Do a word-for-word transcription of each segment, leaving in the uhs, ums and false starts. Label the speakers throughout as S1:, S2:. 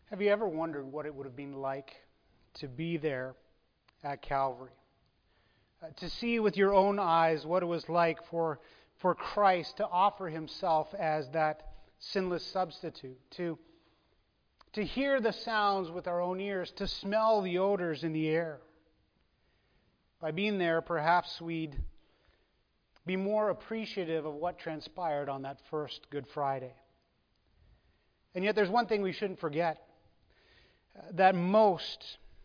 S1: Have you ever wondered what it would have been like to be there at Calvary? Uh, to see with your own eyes what it was like for, for Christ to offer himself as that sinless substitute, to, to hear the sounds with our own ears, to smell the odors in the air. By being there, perhaps we'd be more appreciative of what transpired on that first Good Friday. And yet there's one thing we shouldn't forget. That most,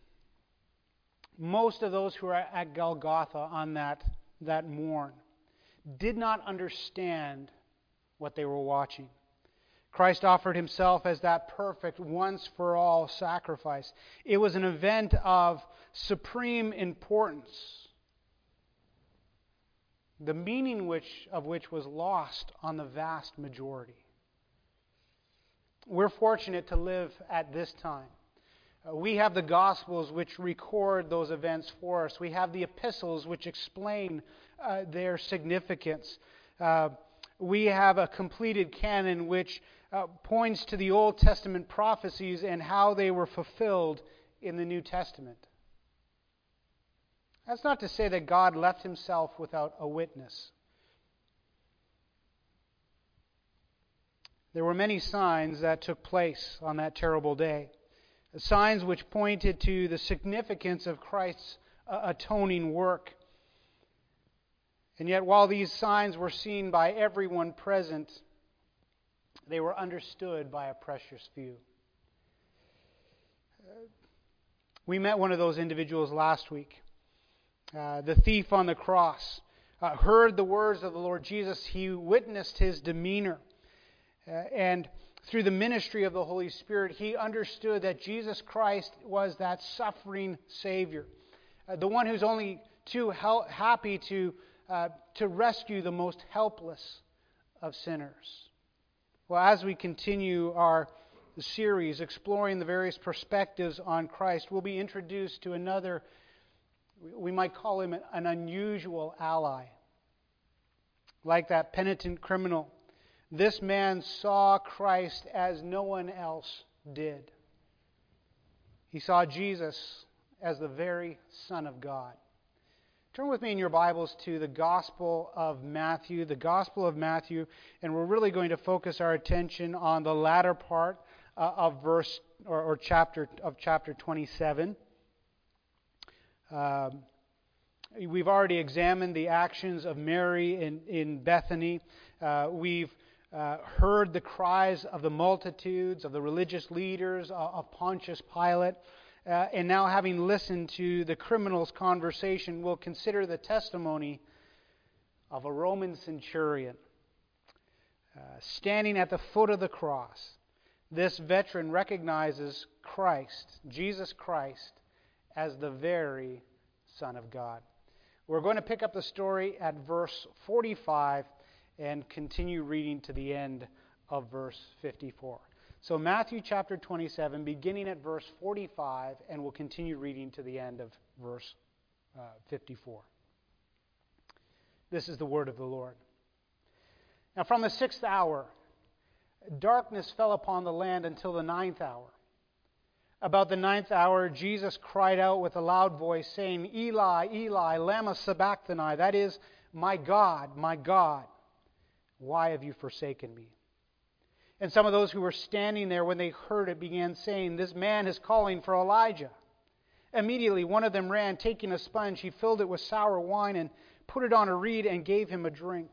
S1: most of those who are at Golgotha on that, that morn did not understand what they were watching. Christ offered himself as that perfect, once-for-all sacrifice. It was an event of supreme importance, the meaning which, of which was lost on the vast majority. We're fortunate to live at this time. We have the Gospels which record those events for us. We have the epistles which explain uh, their significance. Uh, we have a completed canon which uh, points to the Old Testament prophecies and how they were fulfilled in the New Testament. That's not to say that God left himself without a witness. There were many signs that took place on that terrible day. Signs which pointed to the significance of Christ's uh, atoning work. And yet, while these signs were seen by everyone present, they were understood by a precious few. Uh, we met one of those individuals last week. Uh, the thief on the cross uh, heard the words of the Lord Jesus. He witnessed his demeanor. Uh, and through the ministry of the Holy Spirit, he understood that Jesus Christ was that suffering Savior, uh, the one who's only too hel- happy to, uh, to rescue the most helpless of sinners. Well, as we continue our series exploring the various perspectives on Christ, we'll be introduced to another, we might call him an unusual ally. Like that penitent criminal, this man saw Christ as no one else did. He saw Jesus as the very Son of God. Turn with me in your Bibles to the Gospel of Matthew, the Gospel of Matthew, and we're really going to focus our attention on the latter part uh, of verse or, or chapter of chapter twenty-seven. Um, we've already examined the actions of Mary in, in Bethany. Uh, we've Uh, heard the cries of the multitudes, of the religious leaders, uh, of Pontius Pilate, uh, and now having listened to the criminal's conversation, we'll consider the testimony of a Roman centurion. Uh, standing at the foot of the cross, this veteran recognizes Christ, Jesus Christ, as the very Son of God. We're going to pick up the story at verse forty-five and continue reading to the end of verse fifty-four. So Matthew chapter twenty-seven, beginning at verse forty-five, and we'll continue reading to the end of verse uh, fifty-four. This is the word of the Lord. Now from the sixth hour, darkness fell upon the land until the ninth hour. About the ninth hour, Jesus cried out with a loud voice, saying, Eli, Eli, lama sabachthani, that is, my God, my God, why have you forsaken me? And some of those who were standing there when they heard it began saying, this man is calling for Elijah. Immediately one of them ran, taking a sponge, he filled it with sour wine and put it on a reed and gave him a drink.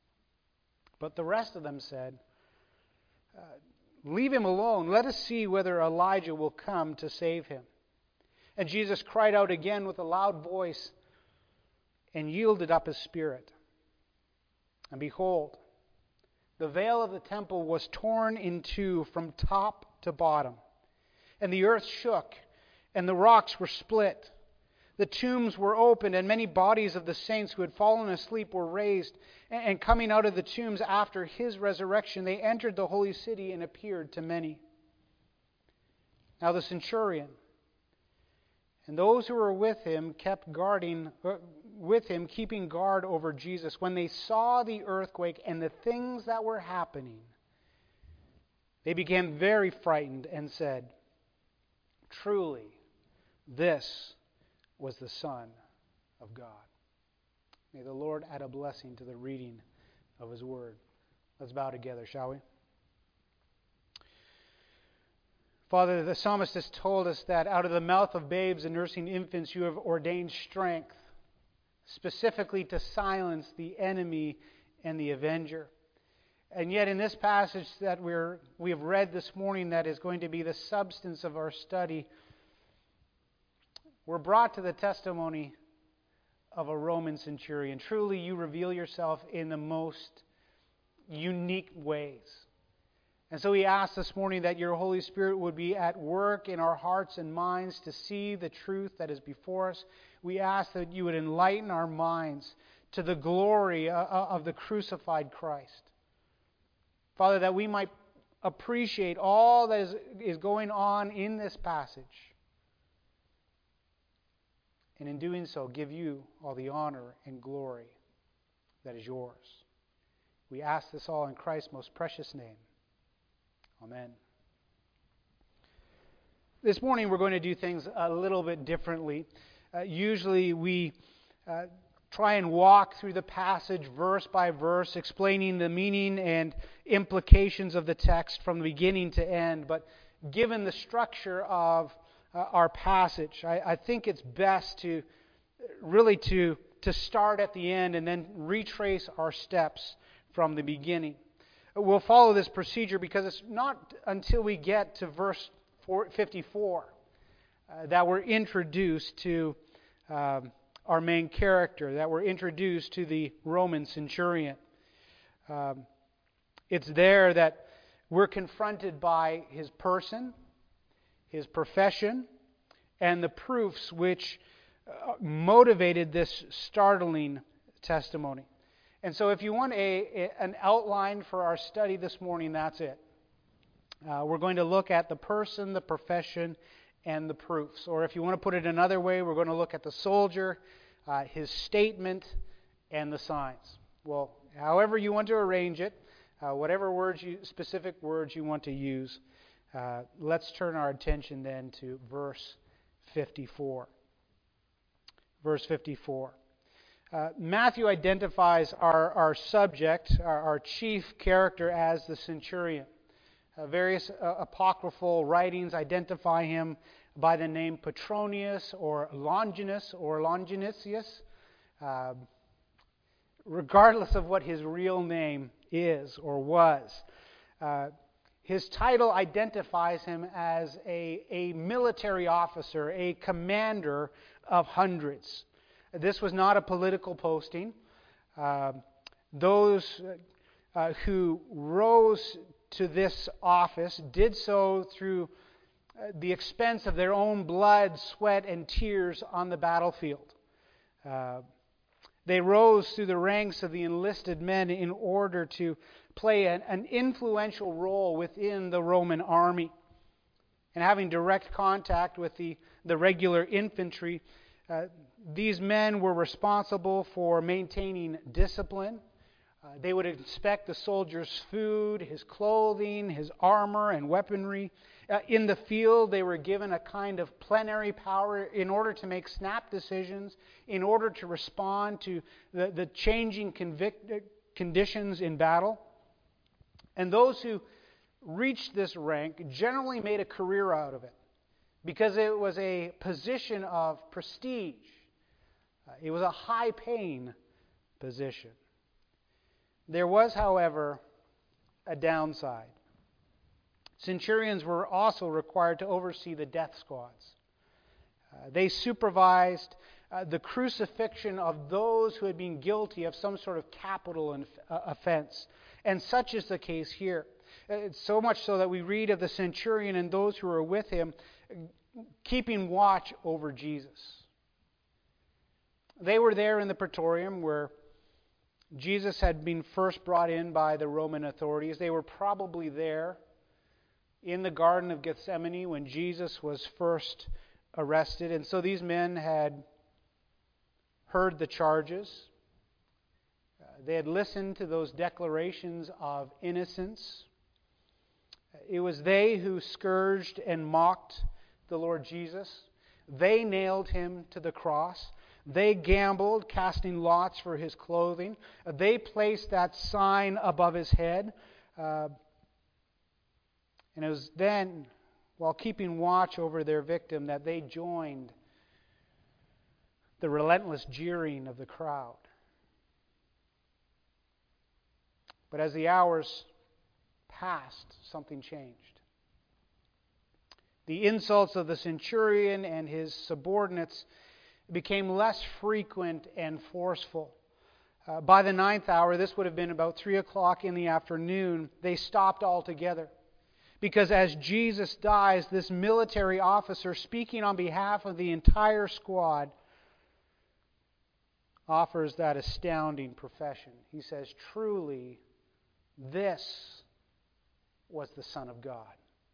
S1: But the rest of them said, uh, leave him alone. Let us see whether Elijah will come to save him. And Jesus cried out again with a loud voice and yielded up his spirit. And behold, the veil of the temple was torn in two from top to bottom. And the earth shook, and the rocks were split. The tombs were opened, and many bodies of the saints who had fallen asleep were raised. And coming out of the tombs after his resurrection, they entered the holy city and appeared to many. Now the centurion and those who were with him kept guarding with him, keeping guard over Jesus. When they saw the earthquake and the things that were happening, they became very frightened and said, truly, this was the Son of God. May the Lord add a blessing to the reading of His Word. Let's bow together, shall we? Father, the psalmist has told us that out of the mouth of babes and nursing infants you have ordained strength, specifically to silence the enemy and the avenger. And yet in this passage that we're, we have read this morning that is going to be the substance of our study, we're brought to the testimony of a Roman centurion. Truly, you reveal yourself in the most unique ways. And so we ask this morning that your Holy Spirit would be at work in our hearts and minds to see the truth that is before us. We ask that you would enlighten our minds to the glory of the crucified Christ. Father, that we might appreciate all that is, is going on in this passage. And in doing so, give you all the honor and glory that is yours. We ask this all in Christ's most precious name. Amen. This morning we're going to do things a little bit differently. Uh, usually we uh, try and walk through the passage verse by verse, explaining the meaning and implications of the text from the beginning to end. But given the structure of uh, our passage, I, I think it's best to really to, to start at the end and then retrace our steps from the beginning. We'll follow this procedure because it's not until we get to verse fifty-four uh, that we're introduced to um, our main character, that we're introduced to the Roman centurion. Um, it's there that we're confronted by his person, his profession, and the proofs which uh, motivated this startling testimony. And so if you want a, a, an outline for our study this morning, that's it. Uh, we're going to look at the person, the profession, and the proofs. Or if you want to put it another way, we're going to look at the soldier, uh, his statement, and the signs. Well, however you want to arrange it, uh, whatever words you, specific words you want to use, uh, let's turn our attention then to verse fifty-four. Verse fifty-four. Uh, Matthew identifies our, our subject, our, our chief character, as the centurion. Uh, various uh, apocryphal writings identify him by the name Petronius or Longinus or Longinus, uh, regardless of what his real name is or was. Uh, his title identifies him as a, a military officer, a commander of hundreds. This was not a political posting. Uh, those uh, who rose to this office did so through uh, the expense of their own blood, sweat, and tears on the battlefield. Uh, they rose through the ranks of the enlisted men in order to play an, an influential role within the Roman army. And having direct contact with the, the regular infantry, uh, these men were responsible for maintaining discipline. Uh, they would inspect the soldier's food, his clothing, his armor, and weaponry. Uh, in the field, they were given a kind of plenary power in order to make snap decisions, in order to respond to the, the changing convic- conditions in battle. And those who reached this rank generally made a career out of it because it was a position of prestige. Uh, it was a high-paying position. There was, however, a downside. Centurions were also required to oversee the death squads. Uh, they supervised uh, the crucifixion of those who had been guilty of some sort of capital inf- uh, offense. And such is the case here. Uh, it's so much so that we read of the centurion and those who were with him keeping watch over Jesus. They were there in the Praetorium where Jesus had been first brought in by the Roman authorities. They were probably there in the Garden of Gethsemane when Jesus was first arrested. And so these men had heard the charges. Uh, they had listened to those declarations of innocence. It was they who scourged and mocked the Lord Jesus. They nailed him to the cross. They gambled, casting lots for his clothing. They placed that sign above his head. Uh, and it was then, while keeping watch over their victim, that they joined the relentless jeering of the crowd. But as the hours passed, something changed. The insults of the centurion and his subordinates became less frequent and forceful. Uh, by the ninth hour, this would have been about three o'clock in the afternoon, they stopped altogether. Because as Jesus dies, this military officer, speaking on behalf of the entire squad, offers that astounding profession. He says, truly, this was the Son of God.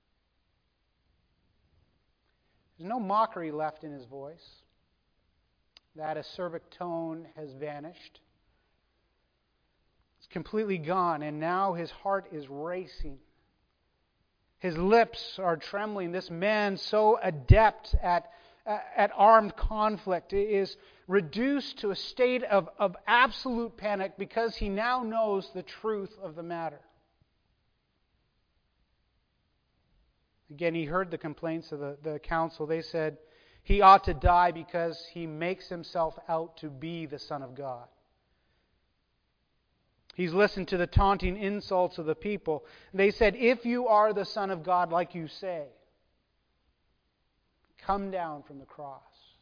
S1: There's no mockery left in his voice. That acerbic tone has vanished. It's completely gone, and now his heart is racing. His lips are trembling. This man, so adept at, at armed conflict, is reduced to a state of, of absolute panic because he now knows the truth of the matter. Again, he heard the complaints of the, the council. They said he ought to die because he makes himself out to be the Son of God. He's listened to the taunting insults of the people. They said, if you are the Son of God, like you say, come down from the cross.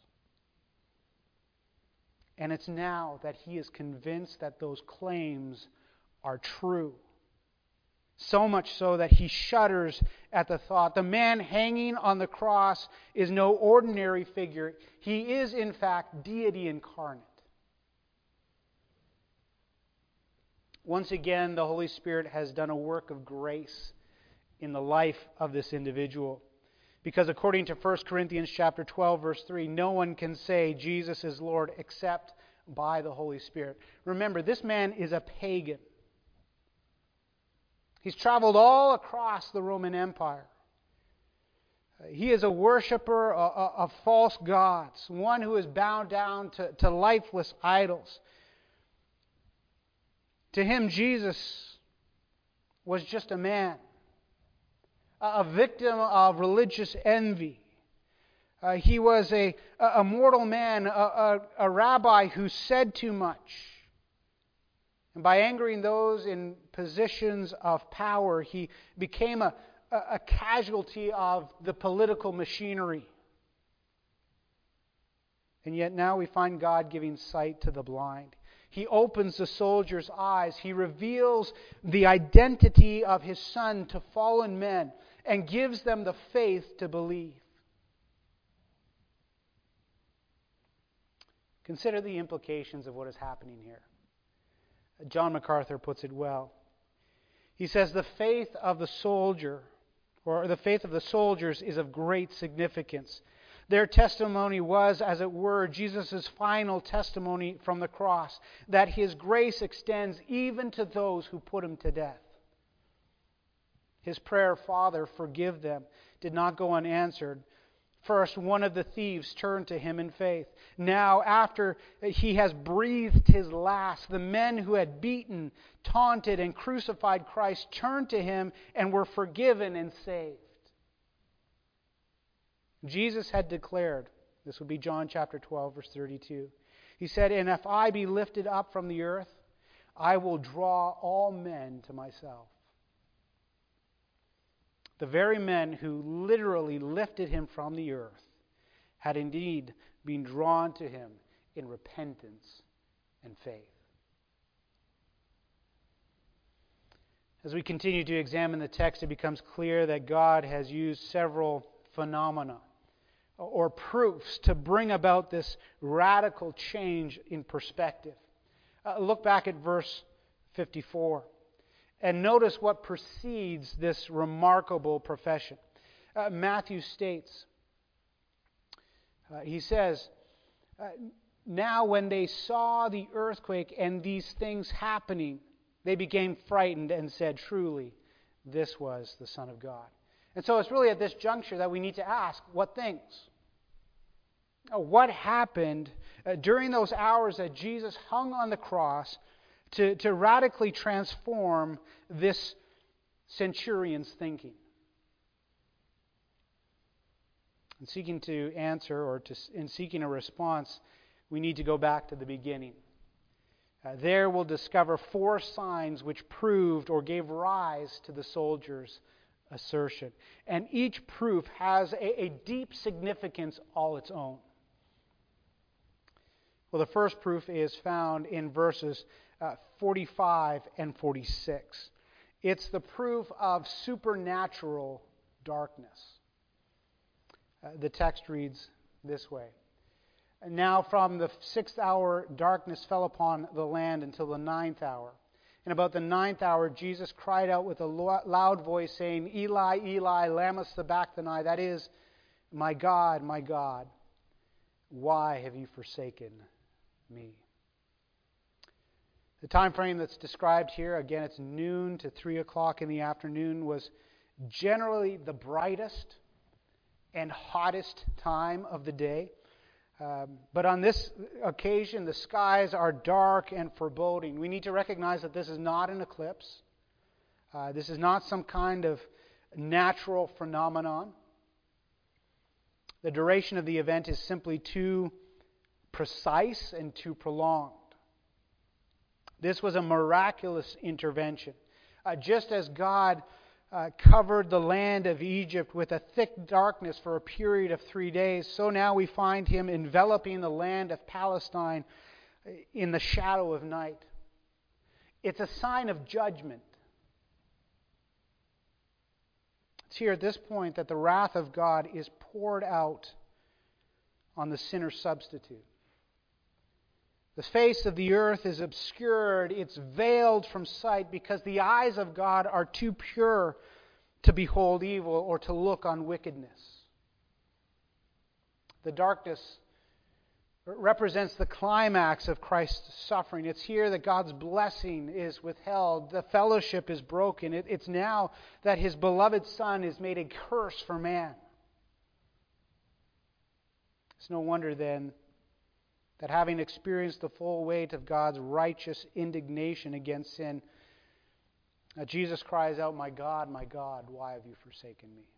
S1: And it's now that he is convinced that those claims are true. So much so that he shudders at the thought. The man hanging on the cross is no ordinary figure. He is, in fact, deity incarnate. Once again, the Holy Spirit has done a work of grace in the life of this individual. Because according to First Corinthians chapter twelve, verse three, no one can say Jesus is Lord except by the Holy Spirit. Remember, this man is a pagan. He's traveled all across the Roman Empire. He is a worshiper of false gods, one who is bound down to, to lifeless idols. To him, Jesus was just a man, a victim of religious envy. Uh, he was a, a mortal man, a, a, a rabbi who said too much. And by angering those in positions of power, he became a, a, a casualty of the political machinery. And yet now we find God giving sight to the blind. He opens the soldier's eyes. He reveals the identity of his Son to fallen men and gives them the faith to believe. Consider the implications of what is happening here. John MacArthur puts it well. He says, the faith of the soldier, or the faith of the soldiers, is of great significance. Their testimony was, as it were, Jesus' final testimony from the cross, that His grace extends even to those who put Him to death. His prayer, Father, forgive them, did not go unanswered. First, one of the thieves turned to Him in faith. Now, after He has breathed His last, the men who had beaten, taunted, and crucified Christ turned to Him and were forgiven and saved. Jesus had declared, this would be John chapter twelve, verse thirty-two. He said, and if I be lifted up from the earth, I will draw all men to myself. The very men who literally lifted Him from the earth had indeed been drawn to Him in repentance and faith. As we continue to examine the text, it becomes clear that God has used several phenomena or proofs to bring about this radical change in perspective. Uh, look back at verse fifty-four. And notice what precedes this remarkable profession. Uh, Matthew states, uh, he says, uh, now when they saw the earthquake and these things happening, they became frightened and said, truly, this was the Son of God. And so it's really at this juncture that we need to ask, what things? What happened uh, during those hours that Jesus hung on the cross to, to radically transform this centurion's thinking? In seeking to answer, or to, in seeking a response, we need to go back to the beginning. Uh, there we'll discover four signs which proved or gave rise to the soldiers' assertion. And each proof has a, a deep significance all its own. Well, the first proof is found in verses uh, forty-five and forty-six. It's the proof of supernatural darkness. Uh, the text reads this way. Now from the sixth hour darkness fell upon the land until the ninth hour. And about the ninth hour Jesus cried out with a loud voice, saying, Eli, Eli, lama sabachthani, that is, my God, my God, why have you forsaken me? The time frame that's described here, again, it's noon to three o'clock in the afternoon, was generally the brightest and hottest time of the day. Um, but on this occasion, the skies are dark and foreboding. We need to recognize that this is not an eclipse. Uh, this is not some kind of natural phenomenon. The duration of the event is simply too precise and too prolonged. This was a miraculous intervention. Uh, just as God uh, covered the land of Egypt with a thick darkness for a period of three days, so now we find him enveloping the land of Palestine in the shadow of night. It's a sign of judgment. It's here at this point that the wrath of God is poured out on the sinner substitute. The face of the earth is obscured, it's veiled from sight because the eyes of God are too pure to behold evil or to look on wickedness. The darkness represents the climax of Christ's suffering. It's here that God's blessing is withheld. The fellowship is broken. It, it's now that His beloved Son is made a curse for man. It's no wonder then that having experienced the full weight of God's righteous indignation against sin, uh, Jesus cries out, my God, my God, why have you forsaken me?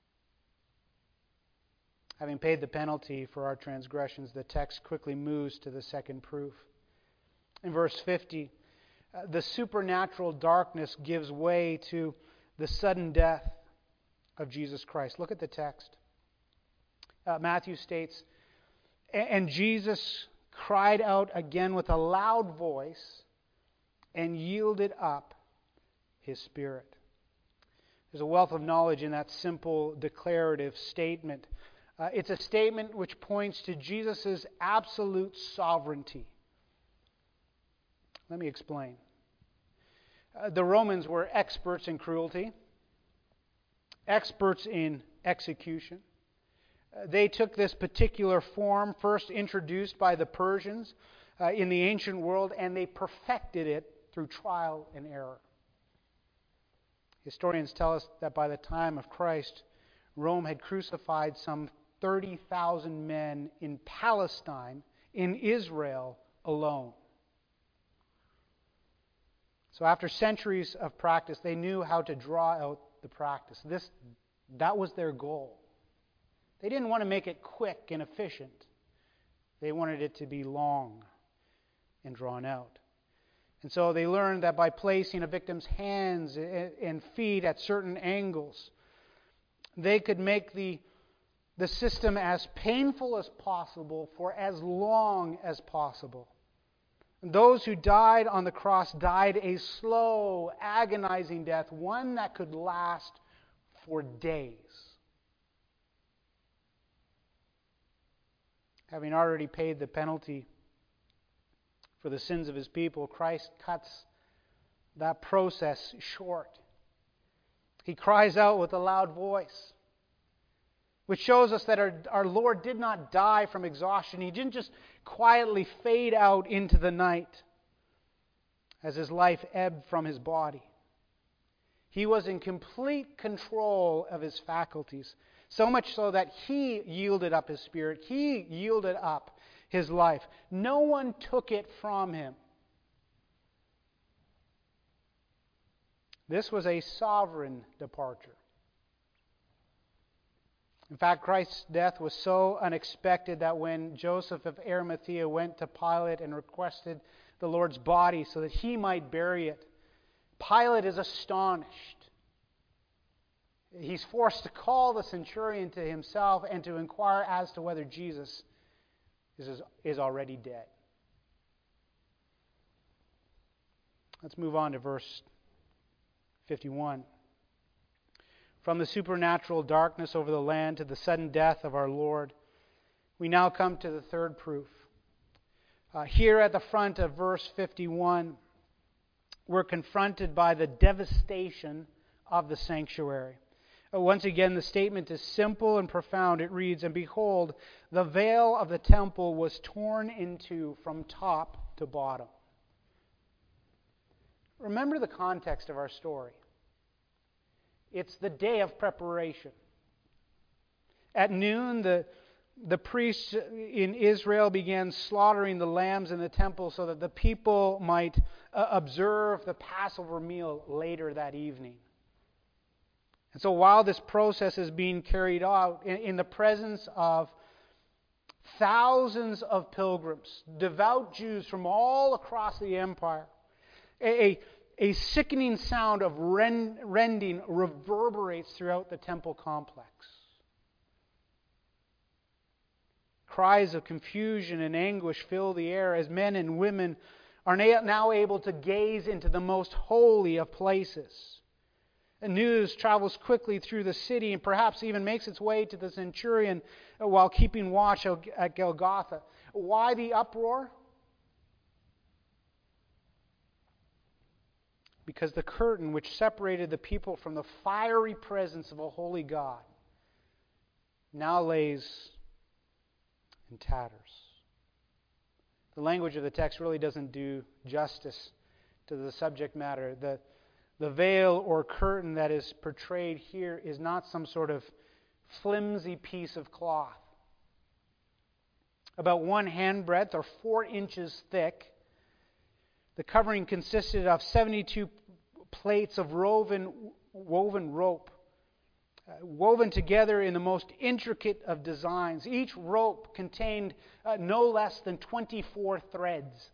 S1: Having paid the penalty for our transgressions, the text quickly moves to the second proof. In verse fifty, uh, the supernatural darkness gives way to the sudden death of Jesus Christ. Look at the text. Uh, Matthew states, and Jesus cried out again with a loud voice and yielded up His spirit. There's a wealth of knowledge in that simple declarative statement. Uh, it's a statement which points to Jesus' absolute sovereignty. Let me explain. Uh, the Romans were experts in cruelty, experts in execution. Uh, they took this particular form, first introduced by the Persians uh, in the ancient world, and they perfected it through trial and error. Historians tell us that by the time of Christ, Rome had crucified some thirty thousand men in Palestine, in Israel alone. So after centuries of practice, they knew how to draw out the practice. This, that was their goal. They didn't want to make it quick and efficient. They wanted it to be long and drawn out. And so they learned that by placing a victim's hands and feet at certain angles, they could make the, the system as painful as possible for as long as possible. And those who died on the cross died a slow, agonizing death, one that could last for days. Having already paid the penalty for the sins of His people, Christ cuts that process short. He cries out with a loud voice, which shows us that our, our Lord did not die from exhaustion. He didn't just quietly fade out into the night as His life ebbed from His body. He was in complete control of his faculties, so much so that he yielded up his spirit. He yielded up his life. No one took it from him. This was a sovereign departure. In fact, Christ's death was so unexpected that when Joseph of Arimathea went to Pilate and requested the Lord's body so that he might bury it, Pilate is astonished. He's forced to call the centurion to himself and to inquire as to whether Jesus is, is already dead. Let's move on to verse fifty-one. From the supernatural darkness over the land to the sudden death of our Lord, we now come to the third proof. Uh, here at the front of verse fifty-one, we're confronted by the devastation of the sanctuary. Uh, once again, the statement is simple and profound. It reads, "And behold, the veil of the temple was torn in two from top to bottom." Remember the context of our story. It's the day of preparation. At noon, the, the priests in Israel began slaughtering the lambs in the temple so that the people might uh, observe the Passover meal later that evening. And so while this process is being carried out in, in the presence of thousands of pilgrims, devout Jews from all across the empire, a, a A sickening sound of rend, rending reverberates throughout the temple complex. Cries of confusion and anguish fill the air as men and women are now able to gaze into the most holy of places. And news travels quickly through the city and perhaps even makes its way to the centurion while keeping watch at Golgotha. Why the uproar? Because the curtain which separated the people from the fiery presence of a holy God now lays in tatters. The language of the text really doesn't do justice to the subject matter. The, the veil or curtain that is portrayed here is not some sort of flimsy piece of cloth. About one handbreadth or four inches thick, the covering consisted of seventy-two plates of woven, woven rope, uh, woven together in the most intricate of designs. Each rope contained uh, no less than twenty-four threads.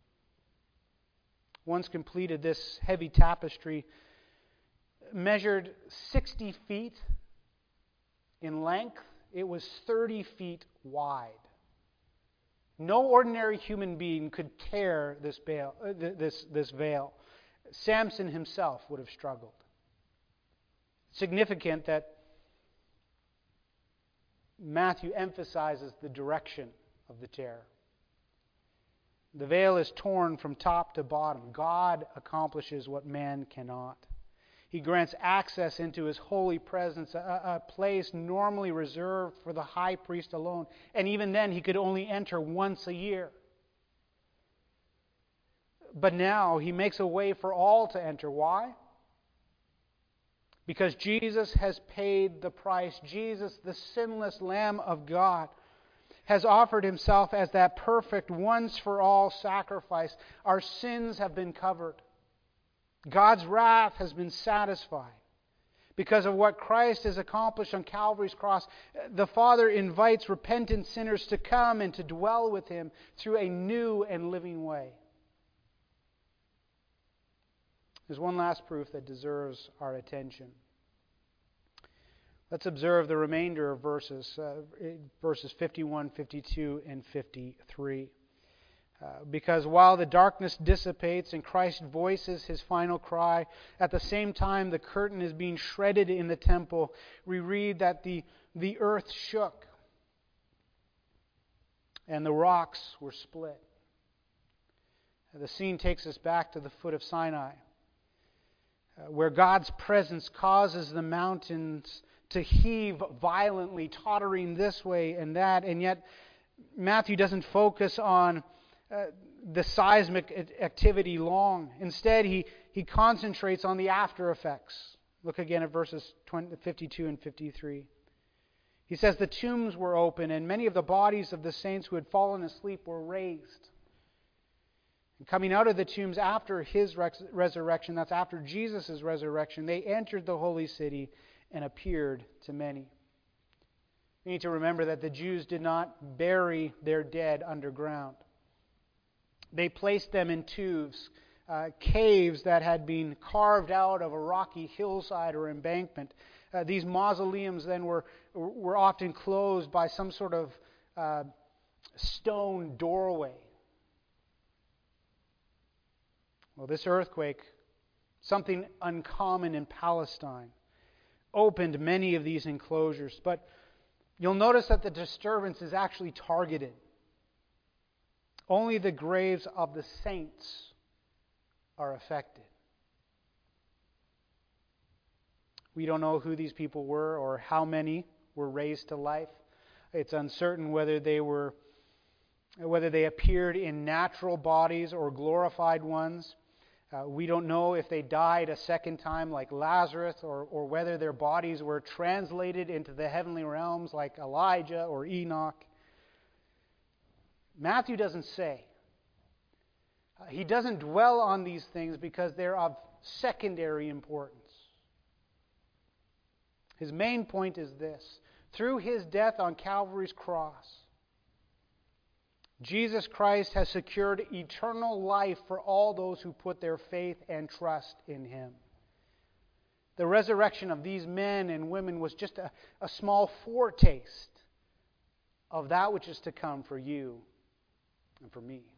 S1: Once completed, this heavy tapestry measured sixty feet in length. It was thirty feet wide. No ordinary human being could tear this veil. Uh, this, this veil. Samson himself would have struggled. Significant that Matthew emphasizes the direction of the tear. The veil is torn from top to bottom. God accomplishes what man cannot. He grants access into His holy presence, a, a place normally reserved for the high priest alone. And even then, he could only enter once a year. But now, He makes a way for all to enter. Why? Because Jesus has paid the price. Jesus, the sinless Lamb of God, has offered Himself as that perfect once-for-all sacrifice. Our sins have been covered. God's wrath has been satisfied. Because of what Christ has accomplished on Calvary's cross, the Father invites repentant sinners to come and to dwell with Him through a new and living way. There's one last proof that deserves our attention. Let's observe the remainder of verses, uh, verses fifty-one, fifty-two, and fifty-three. Uh, because while the darkness dissipates and Christ voices His final cry, at the same time the curtain is being shredded in the temple, we read that the, the earth shook and the rocks were split. The scene takes us back to the foot of Sinai, uh, where God's presence causes the mountains to heave violently, tottering this way and that, and yet Matthew doesn't focus on Uh, the seismic activity long. Instead, he, he concentrates on the after effects. Look again at verses fifty-two and fifty-three. He says, the tombs were open, and many of the bodies of the saints who had fallen asleep were raised. And coming out of the tombs after his res- resurrection, that's after Jesus' resurrection, they entered the holy city and appeared to many. We need to remember that the Jews did not bury their dead underground. They placed them in tombs, uh, caves that had been carved out of a rocky hillside or embankment. Uh, these mausoleums then were were often closed by some sort of uh, stone doorway. Well, this earthquake, something uncommon in Palestine, opened many of these enclosures. But you'll notice that the disturbance is actually targeted. Only the graves of the saints are affected. We don't know who these people were or how many were raised to life. It's uncertain whether they were, whether they appeared in natural bodies or glorified ones. Uh, we don't know if they died a second time like Lazarus, or, or whether their bodies were translated into the heavenly realms like Elijah or Enoch. Matthew doesn't say. Uh, he doesn't dwell on these things because they're of secondary importance. His main point is this. Through his death on Calvary's cross, Jesus Christ has secured eternal life for all those who put their faith and trust in him. The resurrection of these men and women was just a, a small foretaste of that which is to come for you and for me.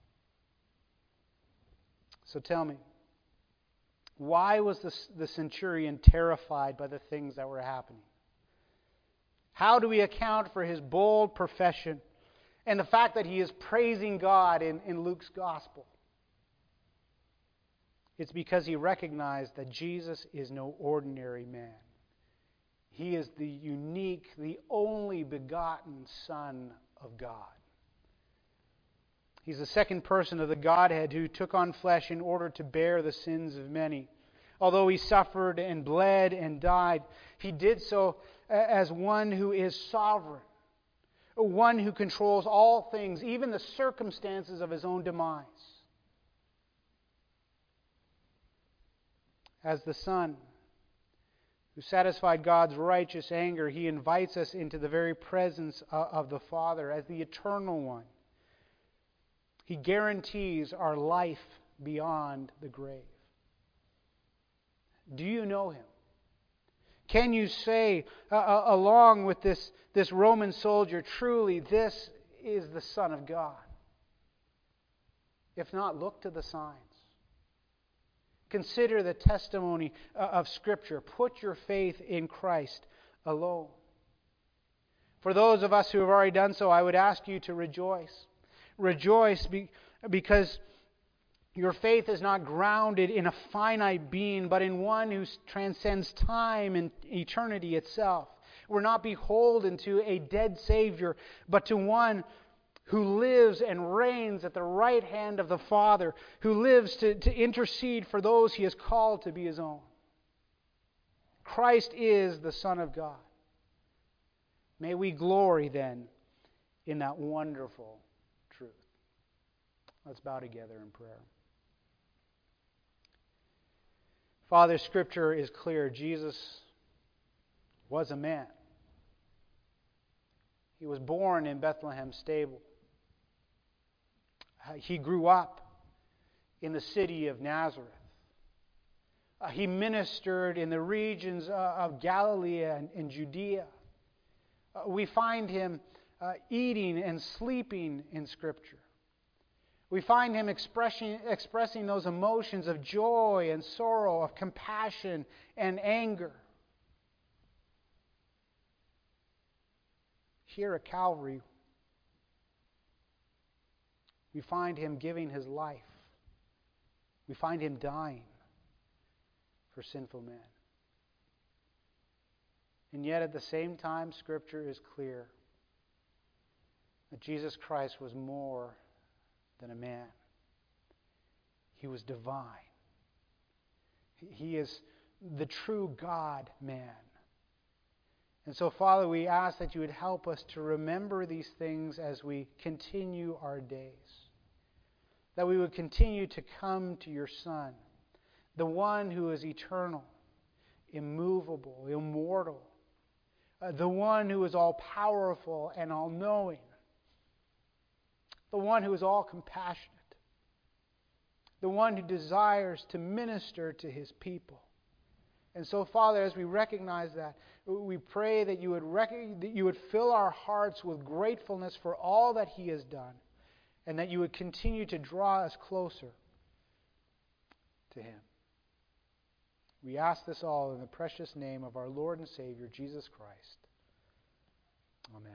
S1: So tell me, why was the, the centurion terrified by the things that were happening? How do we account for his bold profession and the fact that he is praising God in, in Luke's gospel? It's because he recognized that Jesus is no ordinary man. He is the unique, the only begotten Son of God. He's the second person of the Godhead who took on flesh in order to bear the sins of many. Although he suffered and bled and died, he did so as one who is sovereign, one who controls all things, even the circumstances of his own demise. As the Son who satisfied God's righteous anger, he invites us into the very presence of the Father as the Eternal One. He guarantees our life beyond the grave. Do you know him? Can you say, uh, along with this, this Roman soldier, truly this is the Son of God? If not, look to the signs. Consider the testimony of Scripture. Put your faith in Christ alone. For those of us who have already done so, I would ask you to rejoice. Rejoice be, because your faith is not grounded in a finite being, but in one who transcends time and eternity itself. We're not beholden to a dead Savior, but to one who lives and reigns at the right hand of the Father, who lives to, to intercede for those he has called to be his own. Christ is the Son of God. May we glory then in that wonderful truth. Let's bow together in prayer. Father, Scripture is clear. Jesus was a man. He was born in Bethlehem stable. He grew up in the city of Nazareth. Uh, he ministered in the regions uh, of Galilee and, and Judea. Uh, we find him uh, eating and sleeping in Scripture. We find him expressing, expressing those emotions of joy and sorrow, of compassion and anger. Here at Calvary, we find him giving his life. We find him dying for sinful men. And yet at the same time, Scripture is clear that Jesus Christ was more than a man. He was divine. He is the true God-man. And so, Father, we ask that you would help us to remember these things as we continue our days. That we would continue to come to your Son, the one who is eternal, immovable, immortal, uh, the one who is all-powerful and all-knowing, the one who is all-compassionate, the one who desires to minister to his people. And so, Father, as we recognize that, we pray that you would rec- that you would fill our hearts with gratefulness for all that he has done, and that you would continue to draw us closer to him. We ask this all in the precious name of our Lord and Savior, Jesus Christ. Amen.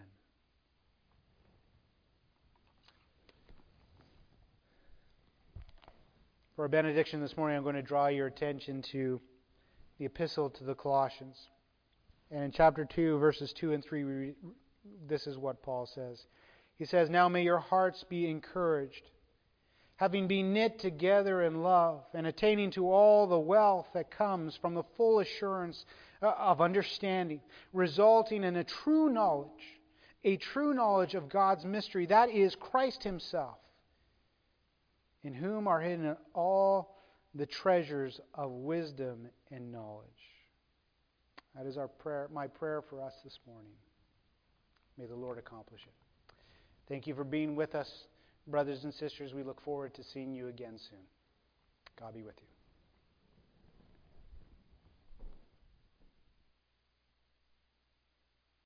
S1: For our benediction this morning, I'm going to draw your attention to the epistle to the Colossians. And in chapter two, verses two and three, we read, this is what Paul says. He says, "Now may your hearts be encouraged, having been knit together in love, and attaining to all the wealth that comes from the full assurance of understanding, resulting in a true knowledge, a true knowledge of God's mystery, that is Christ himself, in whom are hidden all the treasures of wisdom and knowledge." That is our prayer, my prayer for us this morning. May the Lord accomplish it. Thank you for being with us, brothers and sisters. We look forward to seeing you again soon. God be with you.